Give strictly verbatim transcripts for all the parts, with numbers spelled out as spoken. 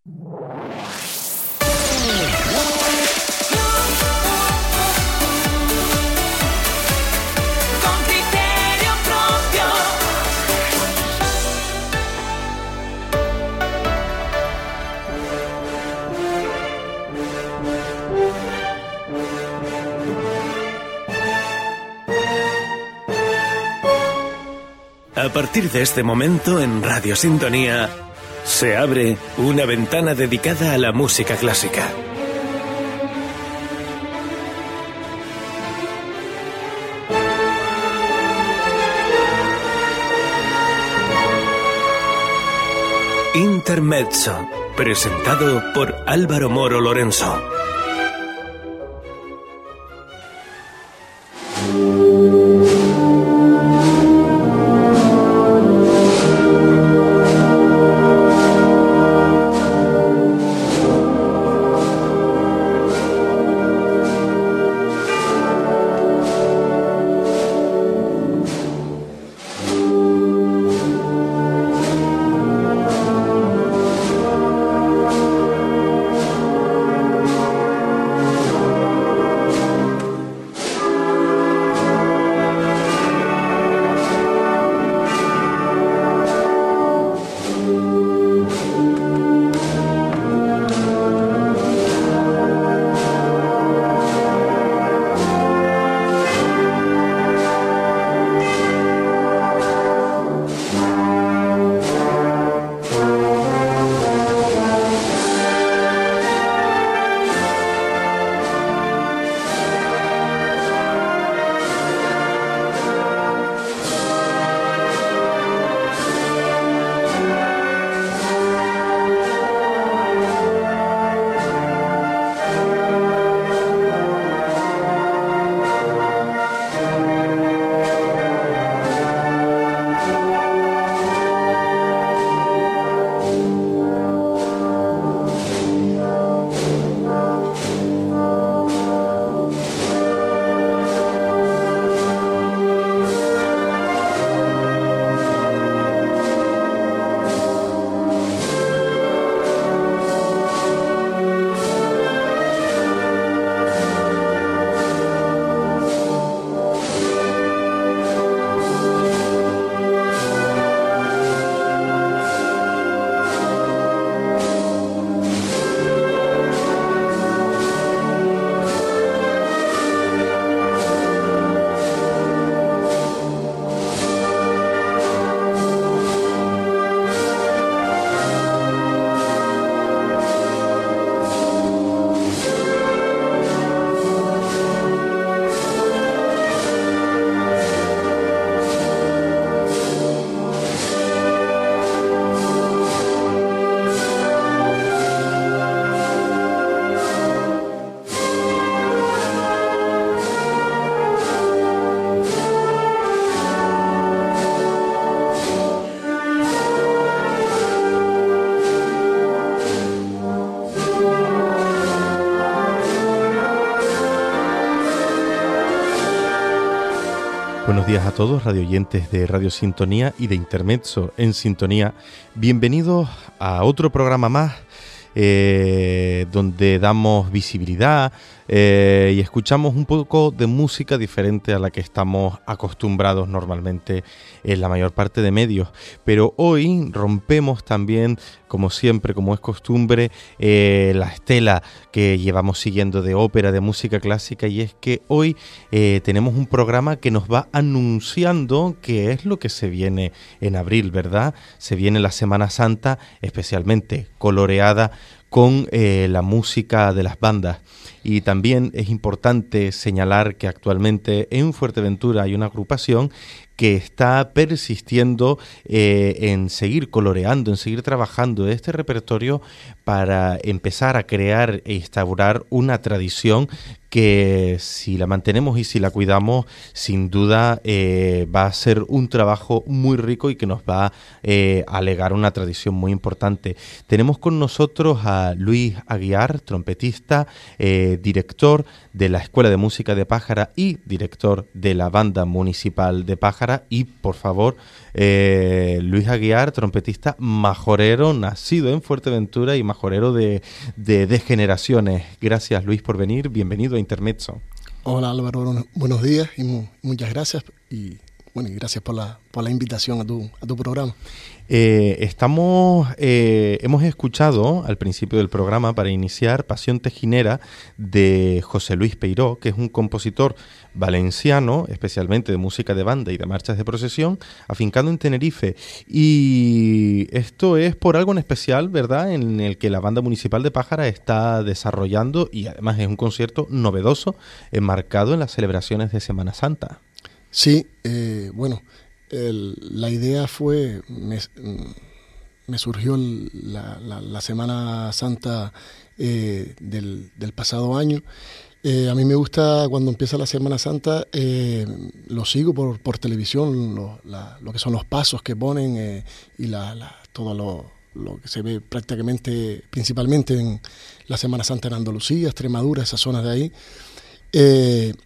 A partir de este momento, en Radio Sintonía, se abre una ventana dedicada a la música clásica. Intermezzo, presentado por Álvaro Moro Lorenzo. Buenos días a todos, radioyentes de Radio Sintonía y de Intermezzo en Sintonía. Bienvenidos a otro programa más eh, donde damos visibilidad eh, y escuchamos un poco de música diferente a la que estamos acostumbrados normalmente en la mayor parte de medios. Pero hoy rompemos también, como siempre, como es costumbre, eh, la estela que llevamos siguiendo de ópera, de música clásica, y es que hoy eh, tenemos un programa que nos va anunciando qué es lo que se viene en abril, ¿verdad? Se viene la Semana Santa, especialmente coloreada con eh, la música de las bandas. Y también es importante señalar que actualmente en Fuerteventura hay una agrupación que está persistiendo eh, en seguir coloreando, en seguir trabajando este repertorio para empezar a crear e instaurar una tradición que, si la mantenemos y si la cuidamos, sin duda eh, va a ser un trabajo muy rico y que nos va eh, a legar una tradición muy importante. Tenemos con nosotros a Luis Aguiar, trompetista, eh, director de la Escuela de Música de Pájara y director de la Banda Municipal de Pájara. Pájara, y por favor, eh, Luis Aguiar, trompetista majorero, nacido en Fuerteventura y majorero de, de, de generaciones. Gracias, Luis, por venir. Bienvenido a Intermezzo. Hola, Álvaro, buenos días y mu- muchas gracias. Y bueno, y gracias por la, por la invitación a tu, a tu programa. Eh, estamos, eh, hemos escuchado al principio del programa, para iniciar, Pasión Tejinera de José Luis Peiró, que es un compositor valenciano, especialmente de música de banda y de marchas de procesión, afincado en Tenerife. Y esto es por algo en especial, ¿verdad?, en el que la Banda Municipal de Pájara está desarrollando, y además es un concierto novedoso, enmarcado en las celebraciones de Semana Santa. Sí, eh, bueno, el, la idea fue, me, me surgió el, la, la, la Semana Santa eh, del, del pasado año. Eh, a mí me gusta cuando empieza la Semana Santa, eh, lo sigo por, por televisión, lo, la, lo que son los pasos que ponen eh, y la, la, todo lo, lo que se ve prácticamente, principalmente en la Semana Santa en Andalucía, Extremadura, esas zonas de ahí. Eh,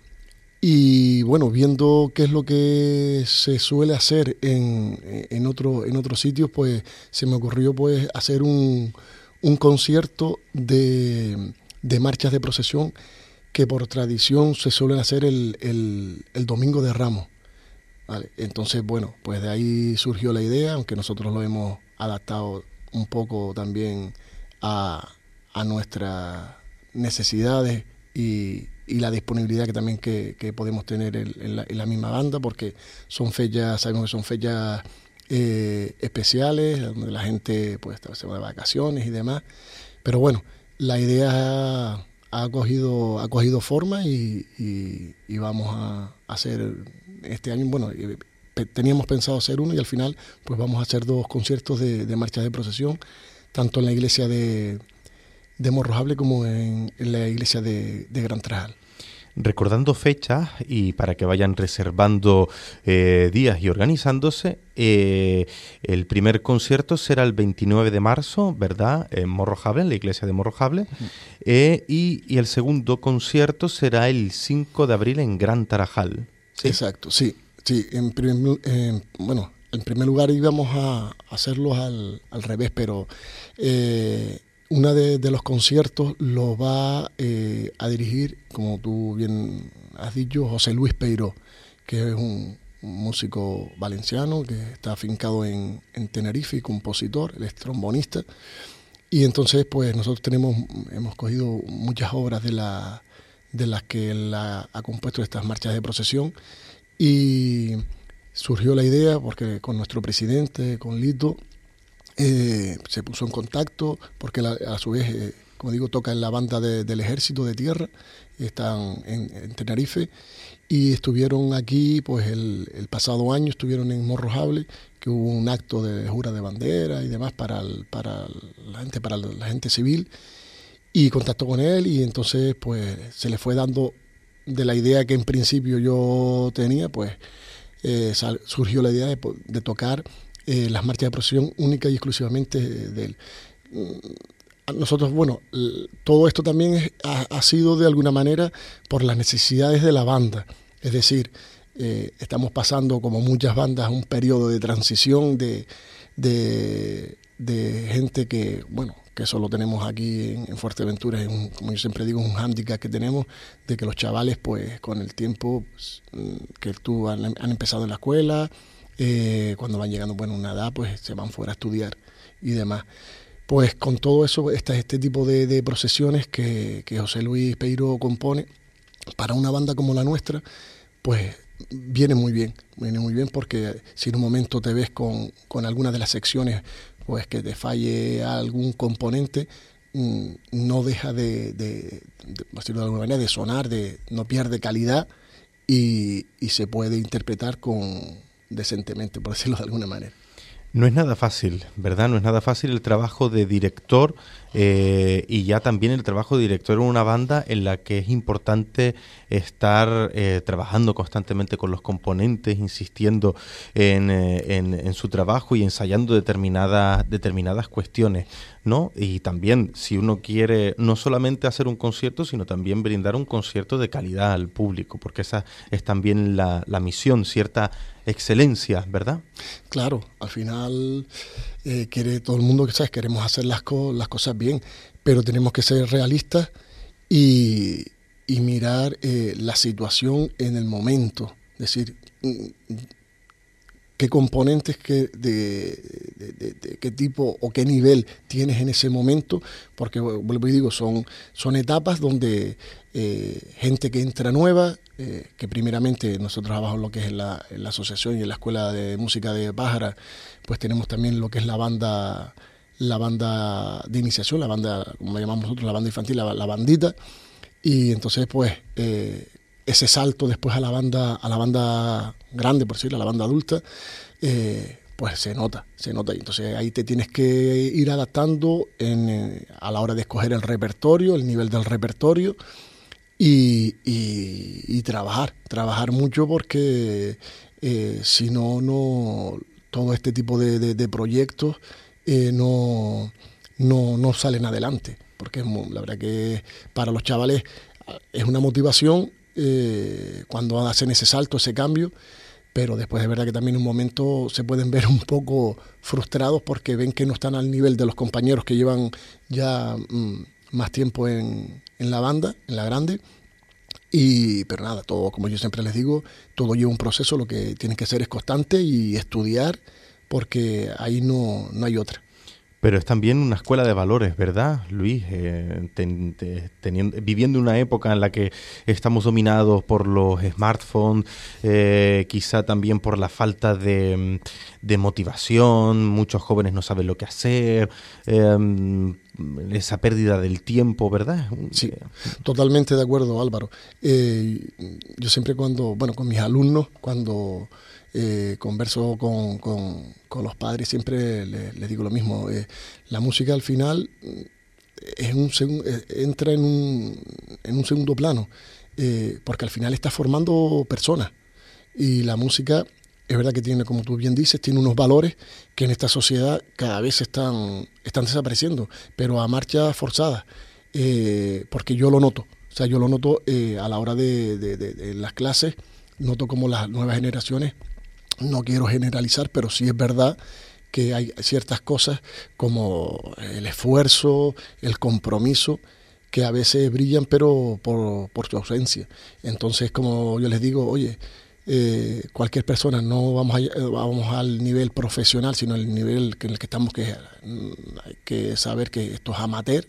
Y bueno, viendo qué es lo que se suele hacer en, en, otro, en otros sitios, pues se me ocurrió pues hacer un, un concierto de, de marchas de procesión que por tradición se suelen hacer el, el, el Domingo de Ramos. ¿Vale? Entonces, bueno, pues de ahí surgió la idea, aunque nosotros lo hemos adaptado un poco también a, a nuestras necesidades y y la disponibilidad que también que, que podemos tener en, en, la, en la misma banda, porque son fechas, sabemos que son fechas eh, especiales, donde la gente pues se va de vacaciones y demás, pero bueno, la idea ha, ha, cogido, ha cogido forma y, y, y vamos a hacer este año, bueno, teníamos pensado hacer uno y al final pues vamos a hacer dos conciertos de, de marchas de procesión, tanto en la iglesia de de Morrojable como en, en la iglesia de, de Gran Trajal. Recordando fechas y para que vayan reservando eh, días y organizándose, eh, el primer concierto será el veintinueve de marzo, ¿verdad?, en Morrojable, en la iglesia de Morrojable, uh-huh. eh, y, y el segundo concierto será el cinco de abril en Gran Tarajal. ¿Sí? Exacto, sí. sí en primer, eh, bueno, en primer lugar íbamos a hacerlos al, al revés, pero... Eh, Uno de, de los conciertos lo va eh, a dirigir, como tú bien has dicho, José Luis Peiró, que es un, un músico valenciano que está afincado en, en Tenerife y compositor, él es trombonista. Y entonces, pues nosotros tenemos, hemos cogido muchas obras de, la, de las que él ha, ha compuesto estas marchas de procesión. Y surgió la idea, porque con nuestro presidente, con Lito, Eh, se puso en contacto porque la, a su vez, eh, como digo, toca en la banda de, del Ejército de Tierra, están en, en Tenerife y estuvieron aquí pues el, el pasado año, estuvieron en Morrojable, que hubo un acto de jura de bandera y demás para, el, para la gente, para la gente civil, y contactó con él y entonces pues se le fue dando de la idea que en principio yo tenía, pues eh, sal, surgió la idea de, de tocar Eh, las marchas de procesión única y exclusivamente de él. Nosotros, bueno, todo esto también es, ha, ha sido de alguna manera por las necesidades de la banda. Es decir, eh, estamos pasando, como muchas bandas, un periodo de transición de, de, de gente que, bueno, que eso lo tenemos aquí en, en Fuerteventura, es un, como yo siempre digo, un hándicap que tenemos, de que los chavales, pues, con el tiempo pues, que tú han, han empezado en la escuela, Eh, cuando van llegando bueno, a una edad, pues se van fuera a estudiar y demás. Pues con todo eso, está este tipo de, de procesiones que, que José Luis Peiró compone para una banda como la nuestra, pues viene muy bien, viene muy bien porque si en un momento te ves con, con alguna de las secciones, pues que te falle algún componente, no deja de, de, de, de alguna manera, de sonar, de, no pierde calidad y, y se puede interpretar con decentemente, por decirlo de alguna manera. No es nada fácil, ¿verdad? No es nada fácil el trabajo de director eh, y ya también el trabajo de director en una banda en la que es importante estar eh, trabajando constantemente con los componentes, insistiendo en, eh, en, en su trabajo y ensayando determinadas, determinadas cuestiones. ¿no? Y también, si uno quiere no solamente hacer un concierto, sino también brindar un concierto de calidad al público, porque esa es también la, la misión, cierta excelencia, ¿verdad? Claro, al final eh, quiere todo el mundo que sabes, queremos hacer las, co- las cosas bien, pero tenemos que ser realistas y, y mirar eh, la situación en el momento, es decir, qué componentes, qué, de, de, de, de qué tipo o qué nivel tienes en ese momento, porque vuelvo y digo, son, son etapas donde eh, gente que entra nueva, eh, que primeramente nosotros abajo lo que es en la, en la asociación y en la escuela de música de Pájara, pues tenemos también lo que es la banda, la banda de iniciación, la banda, como la llamamos nosotros, la banda infantil, la, la bandita, y entonces pues eh, ese salto después a la banda, a la banda grande, por decirlo, a la banda adulta, eh, pues se nota, se nota. Y entonces ahí te tienes que ir adaptando en, eh, a la hora de escoger el repertorio, el nivel del repertorio y, y, y trabajar, trabajar mucho porque eh, si no, no, todo este tipo de, de, de proyectos eh, no, no, no salen adelante. Porque es muy, la verdad que para los chavales es una motivación eh, cuando hacen ese salto, ese cambio, pero después es verdad que también en un momento se pueden ver un poco frustrados porque ven que no están al nivel de los compañeros que llevan ya mmm, más tiempo en, en la banda, en la grande. Y, pero nada, todo, como yo siempre les digo, todo lleva un proceso, lo que tienen que hacer es constante y estudiar, porque ahí no, no hay otra. Pero es también una escuela de valores, ¿verdad, Luis? Eh, ten, te, teniendo, viviendo una época en la que estamos dominados por los smartphones, eh, quizá también por la falta de, de motivación, muchos jóvenes no saben lo que hacer, eh, esa pérdida del tiempo, ¿verdad? Sí, totalmente de acuerdo, Álvaro. Eh, yo siempre cuando, bueno, con mis alumnos, cuando eh, converso con, con, con los padres, siempre les, les digo lo mismo. Eh, la música al final es un segun, entra en un, en un segundo plano, eh, porque al final está formando personas. Y la música, es verdad que tiene, como tú bien dices, tiene unos valores que en esta sociedad cada vez están, están desapareciendo, pero a marcha forzada, eh, porque yo lo noto. O sea, yo lo noto eh, a la hora de, de, de, de las clases, noto como las nuevas generaciones, no quiero generalizar, pero sí es verdad que hay ciertas cosas como el esfuerzo, el compromiso, que a veces brillan, pero por, por su ausencia. Entonces, como yo les digo, oye, eh, cualquier persona, no vamos, a, vamos al nivel profesional, sino al nivel en el que estamos, que hay que saber que esto es amateur,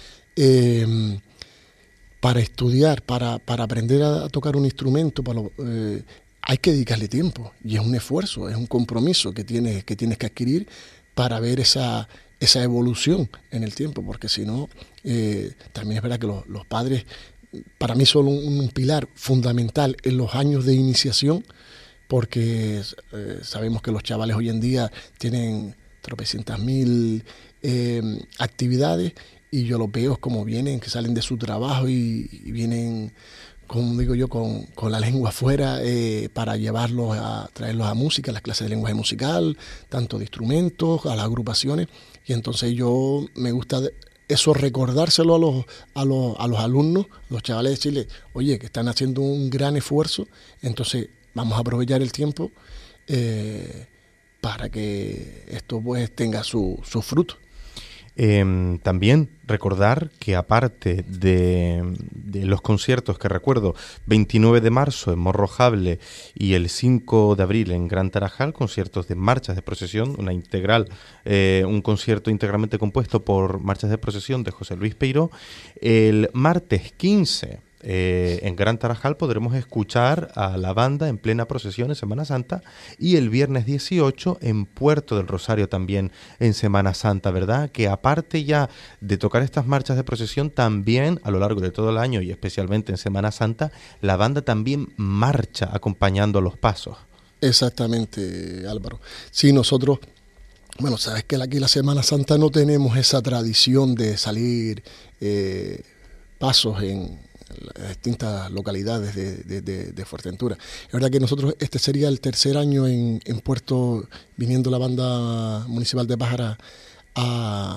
eh, para estudiar, para, para aprender a tocar un instrumento, para lo, eh, hay que dedicarle tiempo, y es un esfuerzo, es un compromiso que tienes que, tienes que adquirir para ver esa, esa evolución en el tiempo, porque si no, eh, también es verdad que los, los padres, para mí son un, un pilar fundamental en los años de iniciación, porque eh, sabemos que los chavales hoy en día tienen tropecientas mil eh, actividades, y yo los veo como vienen, que salen de su trabajo y, y vienen, como digo yo, con, con la lengua afuera, eh, para llevarlos a traerlos a música, a las clases de lenguaje musical, tanto de instrumentos, a las agrupaciones. Y entonces yo me gusta eso, recordárselo a los, a los, a los alumnos, los chavales, decirles, oye, que están haciendo un gran esfuerzo, entonces vamos a aprovechar el tiempo eh, para que esto pues tenga su, su fruto. Eh, también recordar que aparte de, de los conciertos que recuerdo, veintinueve de marzo en Morrojable y el cinco de abril en Gran Tarajal, conciertos de marchas de procesión, una integral, eh, un concierto íntegramente compuesto por marchas de procesión de José Luis Peiró. El martes quince Eh, en Gran Tarajal podremos escuchar a la banda en plena procesión en Semana Santa, y el viernes dieciocho en Puerto del Rosario también en Semana Santa, ¿verdad? Que aparte ya de tocar estas marchas de procesión, también a lo largo de todo el año y especialmente en Semana Santa, la banda también marcha acompañando los pasos. Exactamente, Álvaro. Sí, nosotros, bueno, sabes que aquí la Semana Santa no tenemos esa tradición de salir eh, pasos en las distintas localidades de, de, de, de Fuerteventura. Es verdad que nosotros, este sería el tercer año en, en Puerto, viniendo la banda municipal de Pájara a,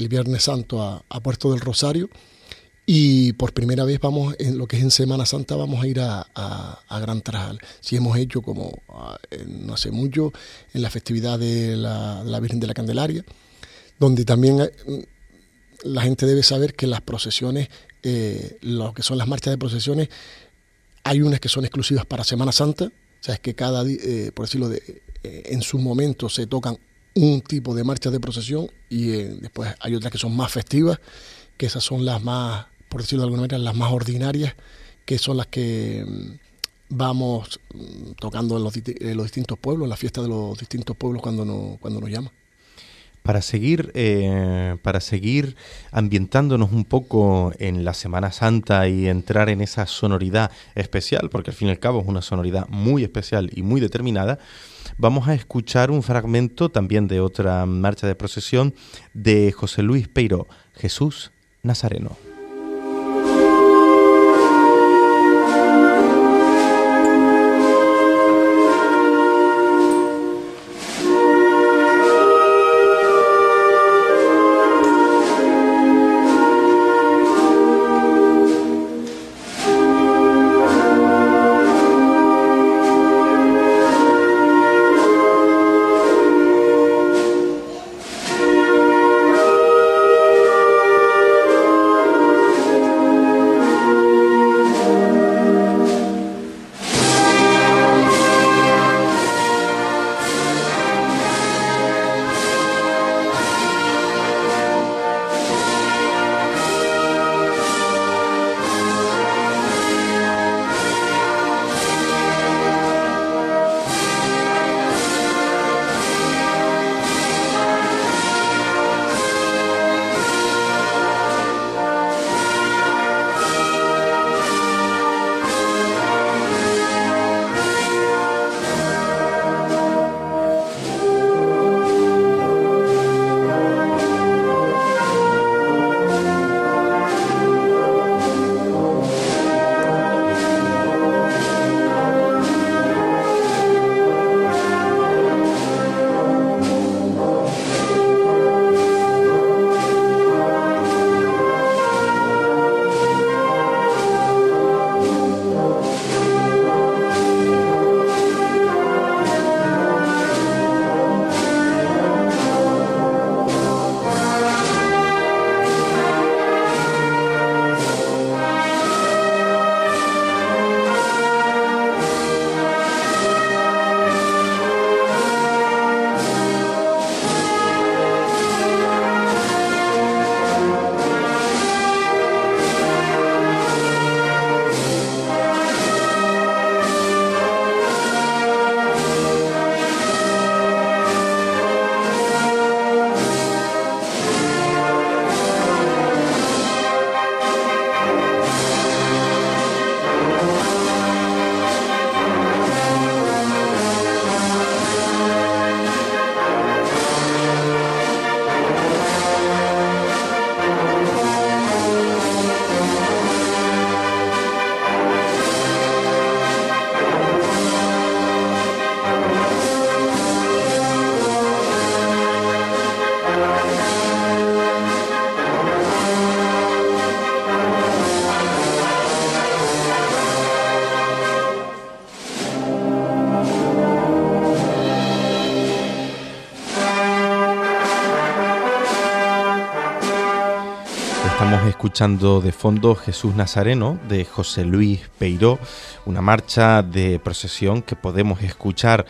el Viernes Santo a, a Puerto del Rosario. Y por primera vez vamos, en lo que es en Semana Santa, vamos a ir a, a, a Gran Tarajal. Sí hemos hecho como eh, no hace mucho en la festividad de la, de la Virgen de la Candelaria, donde también eh, la gente debe saber que las procesiones, eh, lo que son las marchas de procesiones, hay unas que son exclusivas para Semana Santa, o sea, es que cada día, eh, por decirlo, de, eh, en su momento se tocan un tipo de marchas de procesión y eh, después hay otras que son más festivas, que esas son las más, por decirlo de alguna manera, las más ordinarias, que son las que mmm, vamos mmm, tocando en los, en los distintos pueblos, la fiesta de los distintos pueblos cuando nos, cuando nos llaman. Para seguir, eh, para seguir ambientándonos un poco en la Semana Santa y entrar en esa sonoridad especial, porque al fin y al cabo es una sonoridad muy especial y muy determinada, vamos a escuchar un fragmento también de otra marcha de procesión de José Luis Peiró, Jesús Nazareno. Estamos escuchando de fondo Jesús Nazareno de José Luis Peiró, una marcha de procesión que podemos escuchar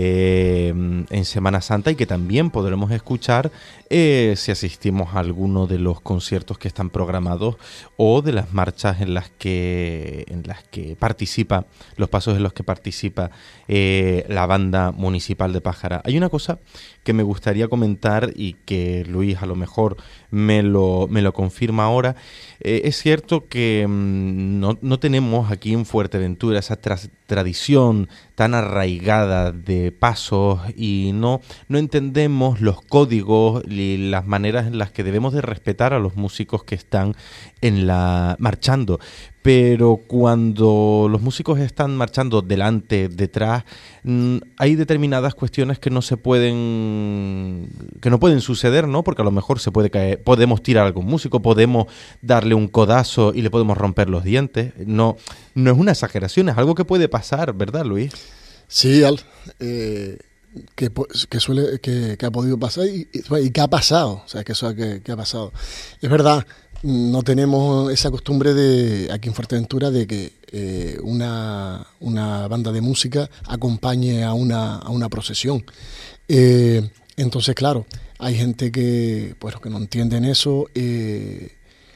eh, en Semana Santa y que también podremos escuchar eh, si asistimos a alguno de los conciertos que están programados o de las marchas en las que, en las que participa, los pasos en los que participa eh, la banda municipal de Pájara. Hay una cosa que me gustaría comentar y que Luis a lo mejor me lo, me lo confirma ahora. Eh, es cierto que mmm, no, no tenemos aquí en Fuerteventura esa tra- tradición tan arraigada de pasos y no, no entendemos los códigos y las maneras en las que debemos de respetar a los músicos que están en la marchando. pero cuando los músicos están marchando delante, detrás, mmm, hay determinadas cuestiones que no se pueden, que no pueden suceder, ¿no? Porque a lo mejor se puede caer, podemos tirar a algún músico, podemos darle un codazo y le podemos romper los dientes. No, no es una exageración, es algo que puede pasar, ¿verdad, Luis? Sí, Al, eh, que, que suele, que, que ha podido pasar y, y que ha pasado, o sea, que eso que, que ha pasado. Es verdad. No tenemos esa costumbre de aquí en Fuerteventura de que eh, una, una banda de música acompañe a una, a una procesión. Eh, entonces, claro, hay gente que, pues, que no entienden eso eh,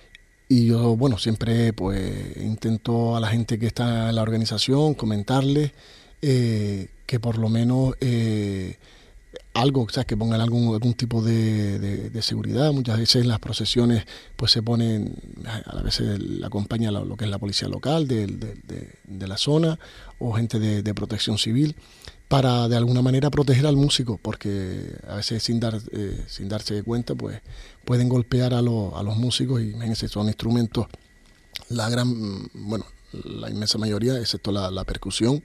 y yo, bueno, siempre pues intento a la gente que está en la organización comentarles eh, que por lo menos... Eh, algo, o sea, que pongan algún, algún tipo de, de, de seguridad. Muchas veces las procesiones pues se ponen, a veces la acompaña lo, lo que es la policía local de, de, de, de la zona o gente de, de protección civil para de alguna manera proteger al músico, porque a veces sin dar eh, sin darse cuenta pues pueden golpear a, lo, a los músicos y imagínense, son instrumentos, la gran, bueno, la inmensa mayoría, excepto la, la percusión,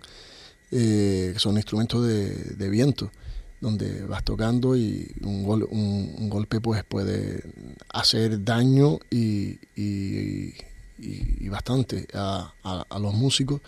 eh, que son instrumentos de, de viento, donde vas tocando y un, gol, un, un golpe pues puede hacer daño y, y, y, y bastante a, a, a los músicos.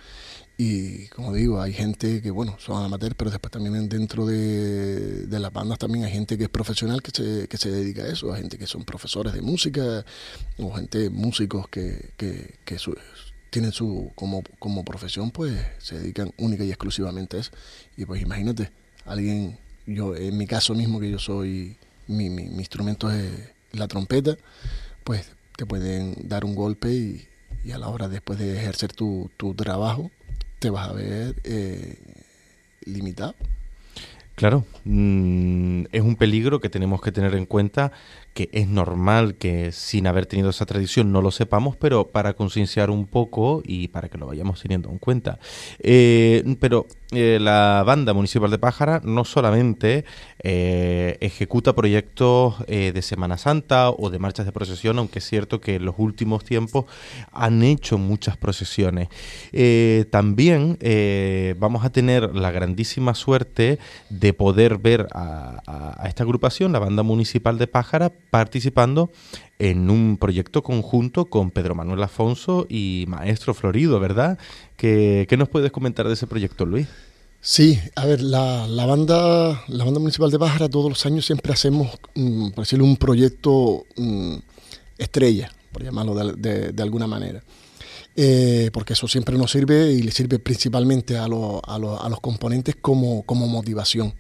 Y como digo, hay gente que, bueno, son amateurs, pero después también dentro de, de las bandas también hay gente que es profesional que se, que se dedica a eso, hay gente que son profesores de música o gente, músicos que, que, que su, tienen su, como, como profesión, pues se dedican única y exclusivamente a eso. Y pues imagínate, alguien... Yo, en mi caso mismo, que yo soy, mi, mi, mi instrumento es la trompeta, pues te pueden dar un golpe y, y a la hora después de ejercer tu, tu trabajo te vas a ver eh, limitado. Claro, mmm, es un peligro que tenemos que tener en cuenta, que es normal que sin haber tenido esa tradición no lo sepamos, pero para concienciar un poco y para que lo vayamos teniendo en cuenta. Eh, pero eh, la Banda Municipal de Pájara no solamente eh, ejecuta proyectos eh, de Semana Santa o de marchas de procesión, aunque es cierto que en los últimos tiempos han hecho muchas procesiones. Eh, también eh, vamos a tener la grandísima suerte de poder ver a, a, a esta agrupación, la Banda Municipal de Pájara, participando en un proyecto conjunto con Pedro Manuel Afonso y Maestro Florido, ¿verdad? ¿Qué, qué nos puedes comentar de ese proyecto, Luis? Sí, a ver, la, la banda la banda municipal de Pájara todos los años siempre hacemos, mm, por decirlo, un proyecto mm, estrella, por llamarlo de, de, de alguna manera. Eh, porque eso siempre nos sirve y le sirve principalmente a, lo, a, lo, a los componentes como, como motivación.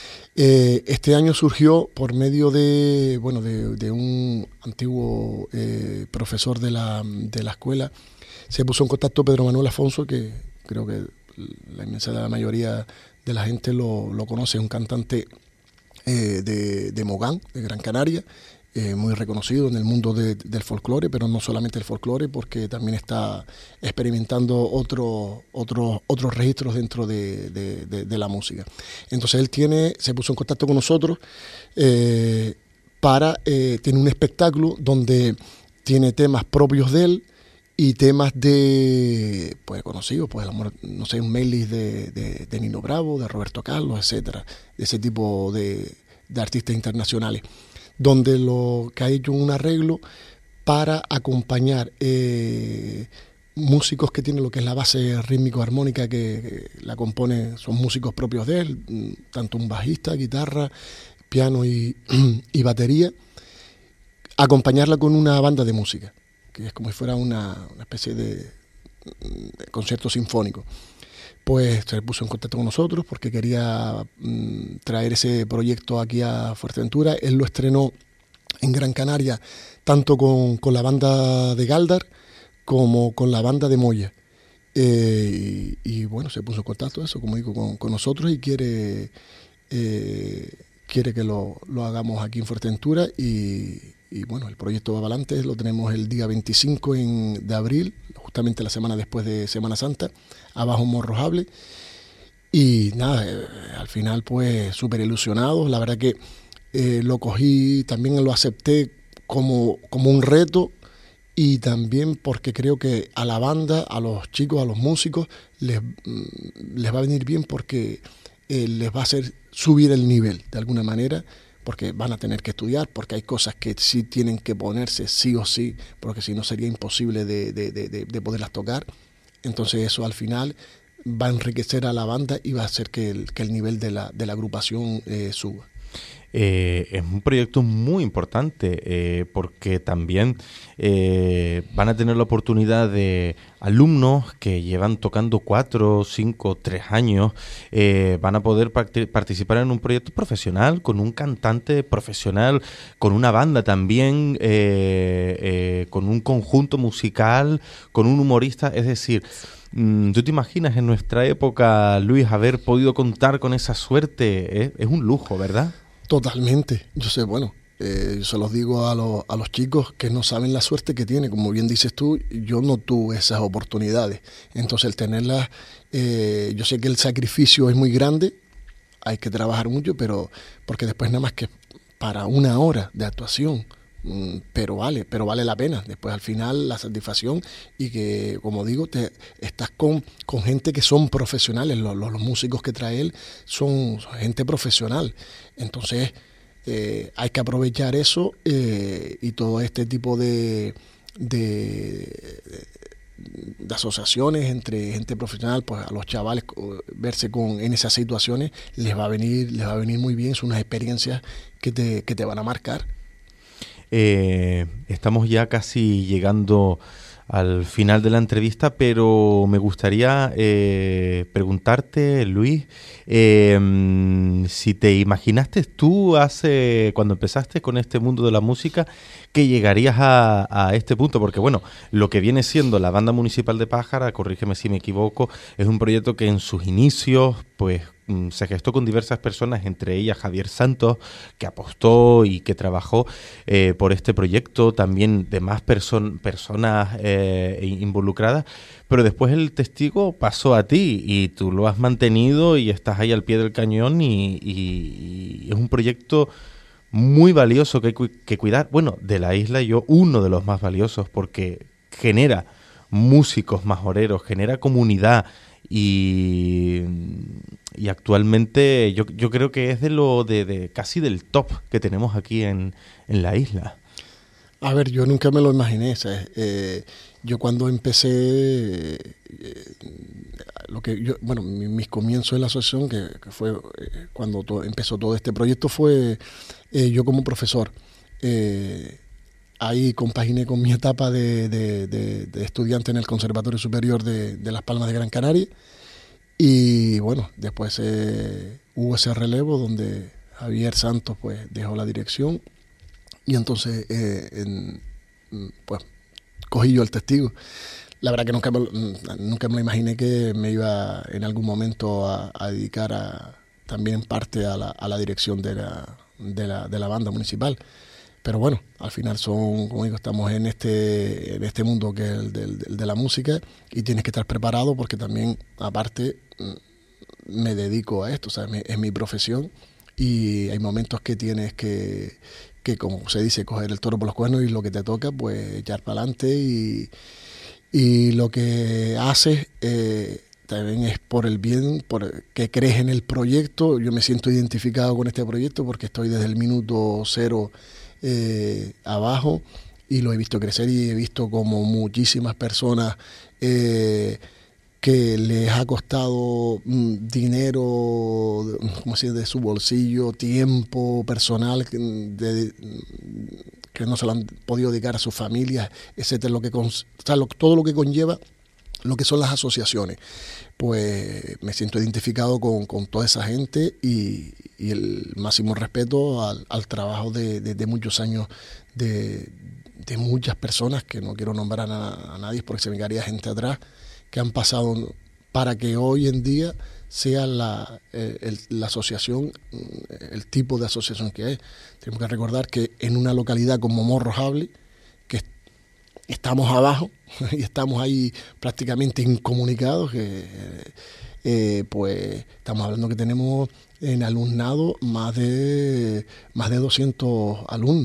Eh, este año surgió por medio de, bueno, de, de un antiguo eh, profesor de la, de la escuela. Se puso en contacto Pedro Manuel Afonso, que creo que la inmensa mayoría de la gente lo, lo conoce, es un cantante eh, de, de Mogán, de Gran Canaria, eh, muy reconocido en el mundo de, del folclore, pero no solamente el folclore, porque también está experimentando otro, otro, otros registros dentro de, de, de, de la música. Entonces él tiene, se puso en contacto con nosotros eh, para, eh, tiene un espectáculo donde tiene temas propios de él y temas de, pues conocidos, pues el amor, no sé, un medley de, de, de Nino Bravo, de Roberto Carlos, etcétera, de ese tipo de, de artistas internacionales, donde lo que ha hecho un arreglo para acompañar eh, músicos que tienen lo que es la base rítmico-armónica que, que la compone, son músicos propios de él, tanto un bajista, guitarra, piano y, y batería, acompañarla con una banda de música, que es como si fuera una, una especie de, de concierto sinfónico. Pues se puso en contacto con nosotros porque quería mmm, traer ese proyecto aquí a Fuerteventura. Él lo estrenó en Gran Canaria, tanto con, con la banda de Galdar como con la banda de Moya. Eh, y, y bueno, se puso en contacto, eso, como digo, con, con nosotros y quiere, eh, quiere que lo, lo hagamos aquí en Fuerteventura. Y, y bueno, el proyecto va adelante, lo tenemos el día veinticinco en, de abril, justamente la semana después de Semana Santa, abajo Morrojable. Y nada, eh, al final pues súper ilusionados. La verdad que eh, lo cogí, también lo acepté como, como un reto y también porque creo que a la banda, a los chicos, a los músicos, les, les va a venir bien porque eh, les va a hacer subir el nivel de alguna manera, porque van a tener que estudiar, porque hay cosas que sí tienen que ponerse sí o sí, porque si no sería imposible de, de, de, de poderlas tocar. Entonces eso al final va a enriquecer a la banda y va a hacer que el, que el nivel de la, de la agrupación eh, suba. Eh, es un proyecto muy importante eh, porque también eh, van a tener la oportunidad de alumnos que llevan tocando cuatro, cinco, tres años, eh, van a poder part- participar en un proyecto profesional con un cantante profesional, con una banda también, eh, eh, con un conjunto musical, con un humorista, es decir... ¿Tú te imaginas en nuestra época, Luis, haber podido contar con esa suerte? Es, es un lujo, ¿verdad? Totalmente. Yo sé, bueno, eh, yo se los digo a, lo, a los chicos que no saben la suerte que tienen. Como bien dices tú, yo no tuve esas oportunidades. Entonces, el tenerlas, eh, yo sé que el sacrificio es muy grande, hay que trabajar mucho, pero porque después nada más que para una hora de actuación, pero vale, pero vale la pena. Después al final la satisfacción y que, como digo, te estás con, con gente que son profesionales. Los, los, los músicos que trae él son, son gente profesional. Entonces eh, hay que aprovechar eso eh, y todo este tipo de, de, de asociaciones entre gente profesional, pues a los chavales verse con en esas situaciones les va a venir, les va a venir muy bien. Son unas experiencias que te, que te van a marcar. Eh, estamos ya casi llegando al final de la entrevista, pero me gustaría eh, preguntarte, Luis, eh, si te imaginaste tú hace cuando empezaste con este mundo de la música que llegarías a, a este punto, porque bueno, lo que viene siendo la Banda Municipal de Pájara, corrígeme si me equivoco, es un proyecto que en sus inicios, pues se gestó con diversas personas, entre ellas Javier Santos, que apostó y que trabajó eh, por este proyecto, también demás person- personas eh, involucradas, pero después el testigo pasó a ti y tú lo has mantenido y estás ahí al pie del cañón y, y, y es un proyecto muy valioso que hay que cuidar. Bueno, de la isla yo uno de los más valiosos porque genera músicos majoreros, genera comunidad y, y actualmente yo, yo creo que es de lo de, de casi del top que tenemos aquí en, en la isla. A ver, yo nunca me lo imaginé, ¿sabes? Eh, yo cuando empecé, eh, lo que yo, bueno, mi, mis comienzos en la asociación, que, que fue eh, cuando todo, empezó todo este proyecto, fue eh, yo como profesor. Eh, ahí compaginé con mi etapa de, de, de, de estudiante en el Conservatorio Superior de, de Las Palmas de Gran Canaria. Y bueno, después eh, hubo ese relevo donde Javier Santos pues dejó la dirección. Y entonces, eh, en, pues, cogí yo el testigo. La verdad que nunca me, nunca me lo imaginé que me iba en algún momento a, a dedicar a, también en parte a la, a la dirección de la, de, la, de la banda municipal. Pero bueno, al final son, como digo, estamos en este, en este mundo que es el de, el de la música y tienes que estar preparado porque también, aparte, me dedico a esto, o sea, es mi profesión y hay momentos que tienes que... que como se dice, coger el toro por los cuernos y lo que te toca, pues echar para adelante y, y lo que haces eh, también es por el bien, por que crees en el proyecto. Yo me siento identificado con este proyecto porque estoy desde el minuto cero eh, abajo y lo he visto crecer y he visto como muchísimas personas eh, que les ha costado mm, dinero, como si de su bolsillo, tiempo personal, de, que no se lo han podido dedicar a sus familias, etcétera, lo que con, o sea, lo, todo lo que conlleva lo que son las asociaciones. Pues me siento identificado con, con toda esa gente y, y el máximo respeto al, al trabajo de, de, de muchos años de, de muchas personas, que no quiero nombrar a, a nadie porque se me quedaría gente atrás, que han pasado para que hoy en día sea la, eh, el, la asociación, el tipo de asociación que es. Tenemos que recordar que en una localidad como Morro Jable, que estamos abajo y estamos ahí prácticamente incomunicados, que eh, pues estamos hablando que tenemos en alumnado más de, más de doscientos alumnos.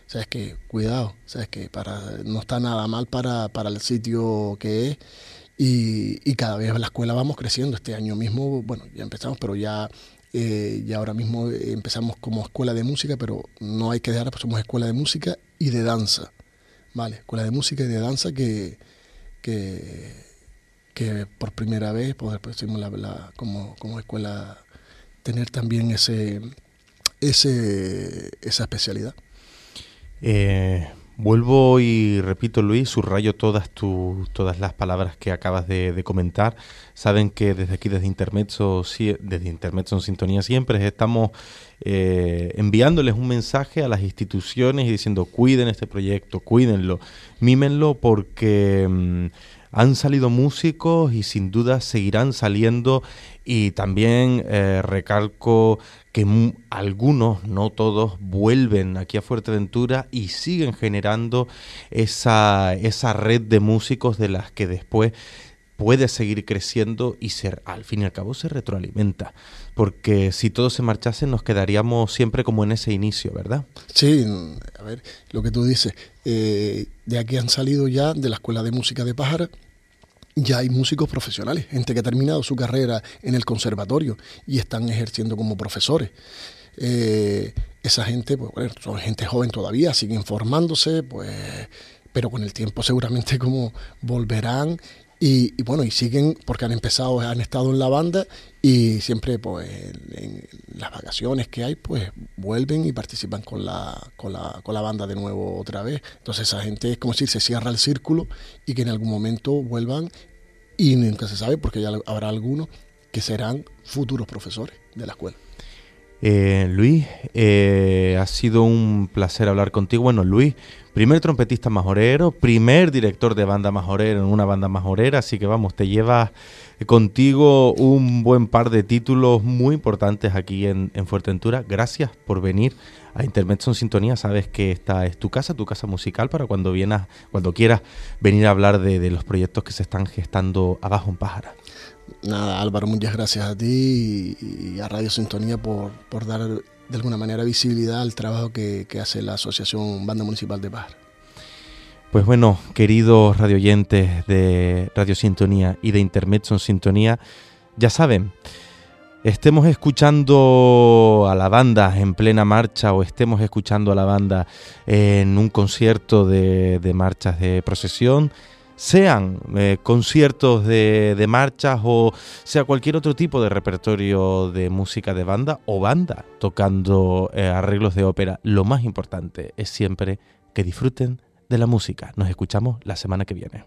sabes que cuidado, sabes que para no está nada mal para, para el sitio que es. Y, y cada vez la escuela vamos creciendo. Este año mismo, bueno, ya empezamos, pero ya, eh, ya ahora mismo empezamos como escuela de música, pero no hay que dejar, pues somos escuela de música y de danza, ¿vale? Escuela de música y de danza que, que, que por primera vez, pues, pues, la, la, como, como escuela, tener también ese, ese esa especialidad. Eh... Vuelvo y repito, Luis, subrayo todas tu, todas las palabras que acabas de, de comentar. Saben que desde aquí, desde Intermezzo, desde Intermezzo en Sintonía, siempre estamos eh, enviándoles un mensaje a las instituciones y diciendo cuiden este proyecto, cuídenlo, mímenlo, porque mmm, han salido músicos y sin duda seguirán saliendo. Y también eh, recalco que m- algunos, no todos, vuelven aquí a Fuerteventura y siguen generando esa, esa red de músicos de las que después puede seguir creciendo y ser, al fin y al cabo se retroalimenta. Porque si todos se marchasen nos quedaríamos siempre como en ese inicio, ¿verdad? Sí, a ver, lo que tú dices, eh, de aquí han salido ya de la Escuela de Música de Pájara. Ya hay músicos profesionales, gente que ha terminado su carrera en el conservatorio y están ejerciendo como profesores. Eh, esa gente, pues bueno, son gente joven todavía, siguen formándose, pues, pero con el tiempo seguramente como volverán y, y bueno, y siguen porque han empezado, han estado en la banda y siempre pues en, en las vacaciones que hay, pues vuelven y participan con la, con la, con la banda de nuevo otra vez. Entonces esa gente es como si se cierra el círculo y que en algún momento vuelvan y nunca se sabe porque ya habrá algunos que serán futuros profesores de la escuela. Eh, Luis, eh, ha sido un placer hablar contigo. Bueno, Luis, primer trompetista majorero, primer director de banda majorera en una banda majorera, así que vamos, te llevas contigo un buen par de títulos muy importantes aquí en, en Fuerteventura. Gracias por venir a Intermezzo en Sintonía. Sabes que esta es tu casa, tu casa musical, para cuando vienes, cuando quieras venir a hablar de, de los proyectos que se están gestando abajo en Pájara. Nada, Álvaro, muchas gracias a ti y a Radio Sintonía por, por dar de alguna manera visibilidad al trabajo que, que hace la Asociación Banda Municipal de Pájara. Pues bueno, queridos radioyentes de Radio Sintonía y de Intermezzo en Sintonía, ya saben, estemos escuchando a la banda en plena marcha o estemos escuchando a la banda en un concierto de, de marchas de procesión, sean eh, conciertos de, de marchas o sea cualquier otro tipo de repertorio de música de banda o banda tocando eh, arreglos de ópera, lo más importante es siempre que disfruten de la música. Nos escuchamos la semana que viene.